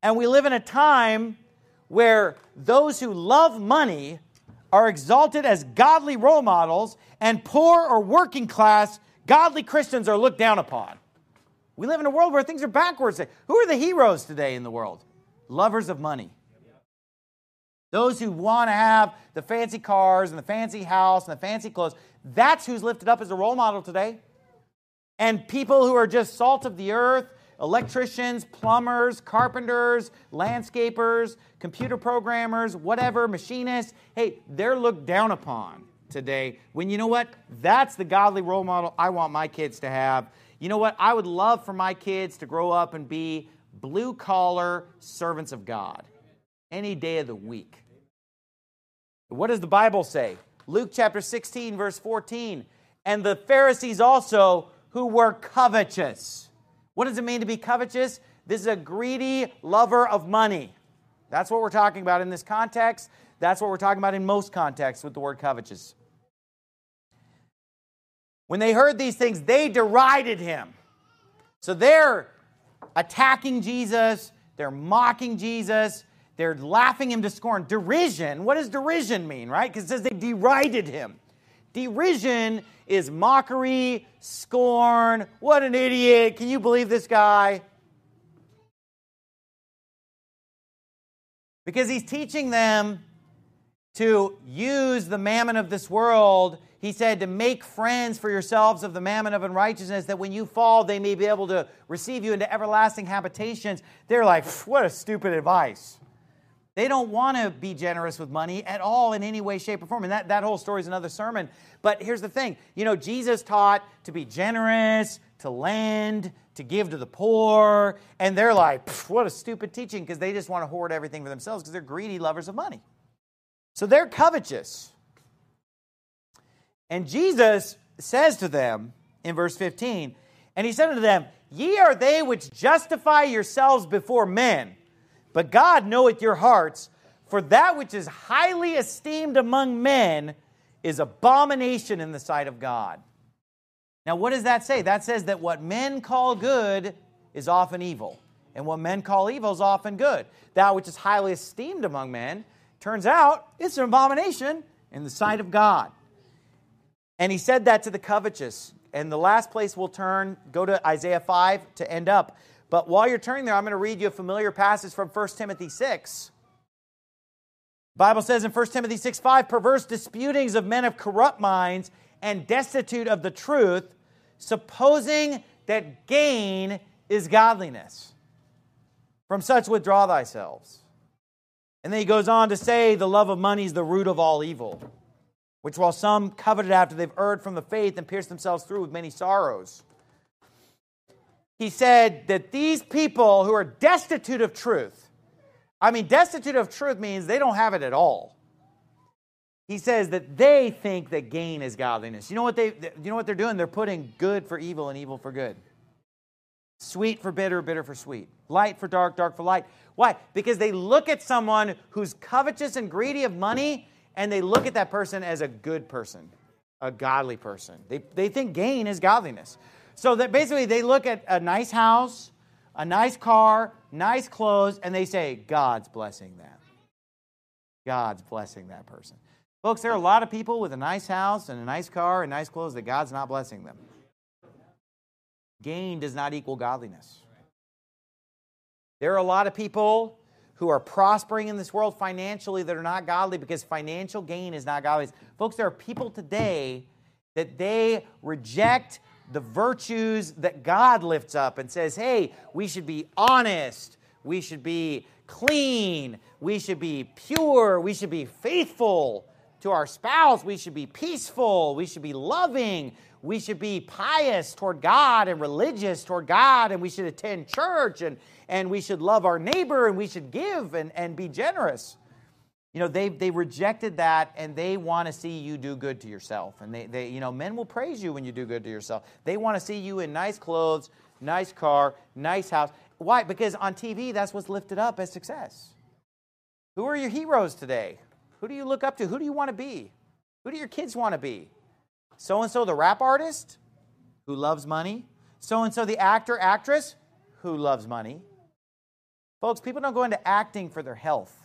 And we live in a time where those who love money are exalted as godly role models, and poor or working class godly Christians are looked down upon. We live in a world where things are backwards. Who are the heroes today in the world? Lovers of money. Those who want to have the fancy cars and the fancy house and the fancy clothes, that's who's lifted up as a role model today. And people who are just salt of the earth, electricians, plumbers, carpenters, landscapers, computer programmers, whatever, machinists, hey, they're looked down upon today. When you know what? That's the godly role model I want my kids to have. You know what? I would love for my kids to grow up and be blue-collar servants of God any day of the week. What does the Bible say? Luke chapter 16, verse 14. And the Pharisees also, who were covetous. What does it mean to be covetous? This is a greedy lover of money. That's what we're talking about in this context. That's what we're talking about in most contexts with the word covetous. When they heard these things, they derided him. So they're attacking Jesus. They're mocking Jesus. They're laughing him to scorn. Derision. What does derision mean, right? Because it says they derided him. Derision is mockery, scorn. What an idiot. Can you believe this guy? Because he's teaching them to use the mammon of this world. He said to make friends for yourselves of the mammon of unrighteousness, that when you fall, they may be able to receive you into everlasting habitations. They're like, what a stupid advice. They don't want to be generous with money at all in any way, shape, or form. And that whole story is another sermon. But here's the thing. You know, Jesus taught to be generous, to lend, to give to the poor. And they're like, what a stupid teaching, because they just want to hoard everything for themselves because they're greedy lovers of money. So they're covetous. And Jesus says to them in verse 15, and he said unto them, ye are they which justify yourselves before men, but God knoweth your hearts, for that which is highly esteemed among men is abomination in the sight of God. Now, what does that say? That says that what men call good is often evil, and what men call evil is often good. That which is highly esteemed among men, turns out it's an abomination in the sight of God. And he said that to the covetous. And the last place we'll turn, go to Isaiah 5 to end up. But while you're turning there, I'm going to read you a familiar passage from 1 Timothy 6. The Bible says in 1 Timothy 6:5, perverse disputings of men of corrupt minds and destitute of the truth, supposing that gain is godliness. From such withdraw thyself. And then he goes on to say, the love of money is the root of all evil, which while some coveted after, they've erred from the faith and pierced themselves through with many sorrows. He said that these people who are destitute of truth, destitute of truth means they don't have it at all. He says that they think that gain is godliness. You know what they're doing? They're putting good for evil and evil for good. Sweet for bitter, bitter for sweet. Light for dark, dark for light. Why? Because they look at someone who's covetous and greedy of money, and they look at that person as a good person, a godly person. They think gain is godliness. So that basically they look at a nice house, a nice car, nice clothes, and they say, God's blessing that. God's blessing that person. Folks, there are a lot of people with a nice house and a nice car and nice clothes that God's not blessing them. Gain does not equal godliness. There are a lot of people who are prospering in this world financially that are not godly because financial gain is not godliness. Folks, there are people today that they reject the virtues that God lifts up and says, hey, we should be honest, we should be clean, we should be pure, we should be faithful to our spouse, we should be peaceful, we should be loving, we should be pious toward God and religious toward God, and we should attend church, and we should love our neighbor, and we should give and be generous. You know, they rejected that, and they want to see you do good to yourself. And they men will praise you when you do good to yourself. They want to see you in nice clothes, nice car, nice house. Why? Because on TV, that's what's lifted up as success. Who are your heroes today? Who do you look up to? Who do you want to be? Who do your kids want to be? So-and-so the rap artist who loves money. So-and-so the actor, actress who loves money. Folks, people don't go into acting for their health.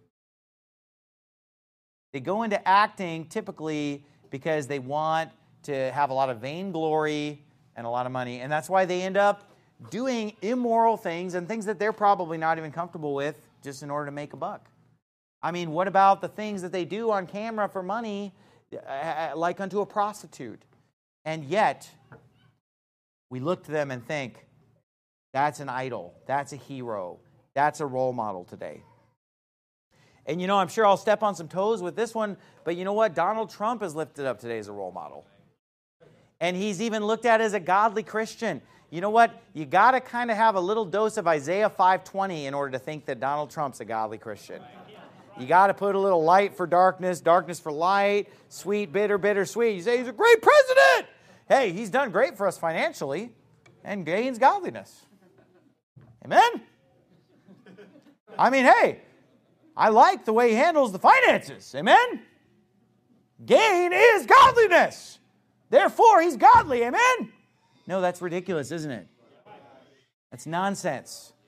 They go into acting typically because they want to have a lot of vainglory and a lot of money. And that's why they end up doing immoral things and things that they're probably not even comfortable with just in order to make a buck. I mean, what about the things that they do on camera for money, like unto a prostitute? And yet, we look to them and think, that's an idol, that's a hero, that's a role model today. And you know, I'm sure I'll step on some toes with this one, but you know what? Donald Trump is lifted up today as a role model. And he's even looked at as a godly Christian. You know what? You got to kind of have a little dose of Isaiah 5:20 in order to think that Donald Trump's a godly Christian. You got to put a little light for darkness, darkness for light, sweet, bitter, bitter, sweet. You say he's a great president. Hey, he's done great for us financially and gains godliness. Amen? I mean, hey, I like the way he handles the finances. Amen? Gain is godliness. Therefore, he's godly. Amen? No, that's ridiculous, isn't it? That's nonsense.